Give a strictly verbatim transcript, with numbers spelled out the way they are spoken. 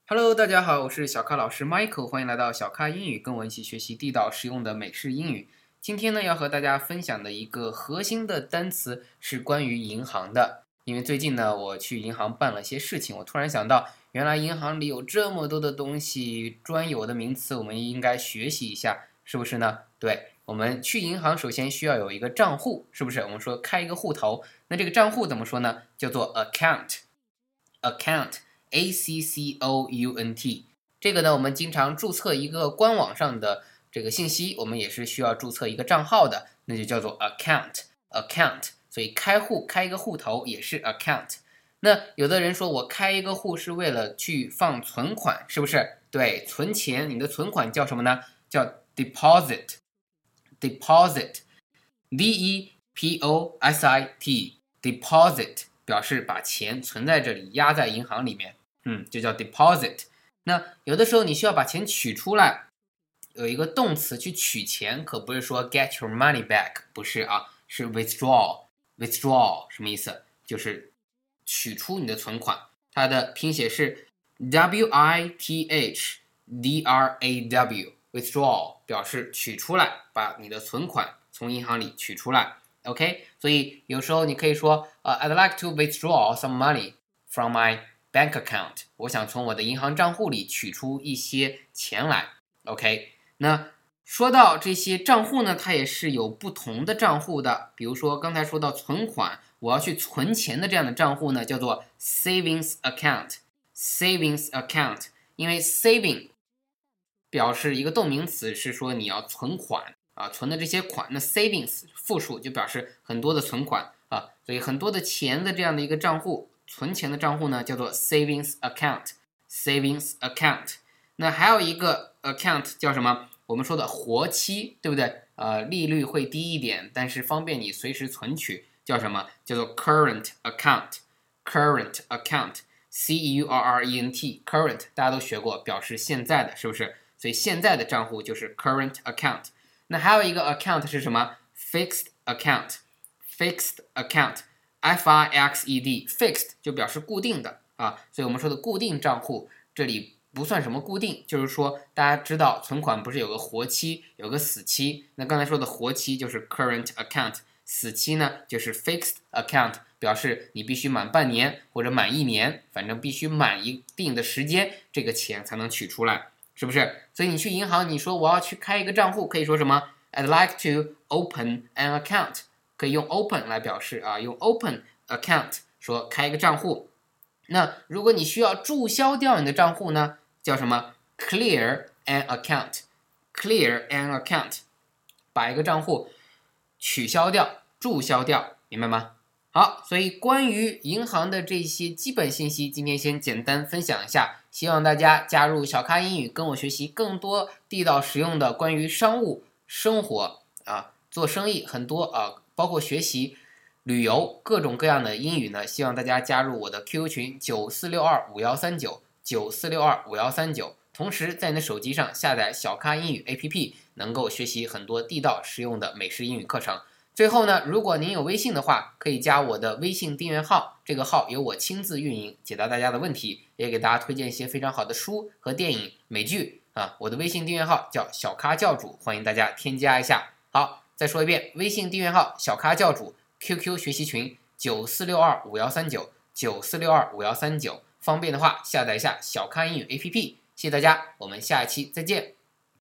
Hello，大家好，我是小咖老师 Michael，欢迎来到小咖英语，跟我一起学习地道实用的美式英语。今天呢，要和大家分享的一个核心的单词是关于银行的。因为最近呢，我去银行办了些事情，我突然想到，原来银行里有这么多的东西，专有的名词，我们应该学习一下，是不是呢？对，我们去银行首先需要有一个账户，是不是？我们说开一个户头，那这个账户怎么说呢？叫做 account，account。A C C O U N T， 这个呢，我们经常注册一个官网上的这个信息，我们也是需要注册一个账号的，那就叫做 account，account。所以开户开一个户头也是 account。那有的人说我开一个户是为了去放存款，是不是？对，存钱，你的存款叫什么呢？叫 deposit，deposit，D E P O S I T，deposit 表示把钱存在这里，压在银行里面。嗯，就叫 deposit。那有的时候你需要把钱取出来，有一个动词去取钱，可不是说 get your money back， 不是啊，是 withdraw。withdraw 什么意思？就是取出你的存款。它的拼写是 W I T H D R A W，withdraw 表示取出来，把你的存款从银行里取出来。OK， 所以有时候你可以说，呃、uh, I'd like to withdraw some money from my bank account， 我想从我的银行账户里取出一些钱来。 OK， 那说到这些账户呢，它也是有不同的账户的。比如说刚才说到存款，我要去存钱的这样的账户呢，叫做 savings account。 savings account， 因为 saving 表示一个动名词，是说你要存款啊，存的这些款，那 savings 复数就表示很多的存款啊，所以很多的钱的这样的一个账户，存钱的账户呢，叫做 savings account。savings account。 那还有一个 account 叫什么？我们说的活期，对不对？呃，利率会低一点，但是方便你随时存取，叫什么？叫做 current account。current account，C U R R E N T，current 大家都学过，表示现在的，是不是？所以现在的账户就是 current account。 那还有一个 account 是什么？ fixed account。fixed account F I X E D， fixed 就表示固定的啊，所以我们说的固定账户，这里不算什么固定，就是说大家知道存款不是有个活期，有个死期，那刚才说的活期就是 current account， 死期呢就是 fixed account， 表示你必须满半年或者满一年，反正必须满一定的时间，这个钱才能取出来，是不是？所以你去银行，你说我要去开一个账户，可以说什么？ I'd like to open an account，可以用 open 来表示啊，用 open account 说开一个账户。那如果你需要注销掉你的账户呢，叫什么？ clear an account。clear an account， 把一个账户取消掉，注销掉，明白吗？好，所以关于银行的这些基本信息，今天先简单分享一下，希望大家加入小咖英语，跟我学习更多地道实用的关于商务生活啊，做生意很多啊，包括学习、旅游各种各样的英语呢，希望大家加入我的 Q Q 群九四六二五一三九 九四六二五一三九，同时在你的手机上下载小咖英语 A P P， 能够学习很多地道实用的美式英语课程。最后呢，如果您有微信的话，可以加我的微信订阅号，这个号由我亲自运营，解答大家的问题，也给大家推荐一些非常好的书和电影、美剧啊。我的微信订阅号叫小咖教主，欢迎大家添加一下。好，再说一遍，微信订阅号小咖教主， Q Q 学习群九四六二五一三九 九四六二五一三九，方便的话下载一下小咖英语 A P P。谢谢大家，我们下一期再见。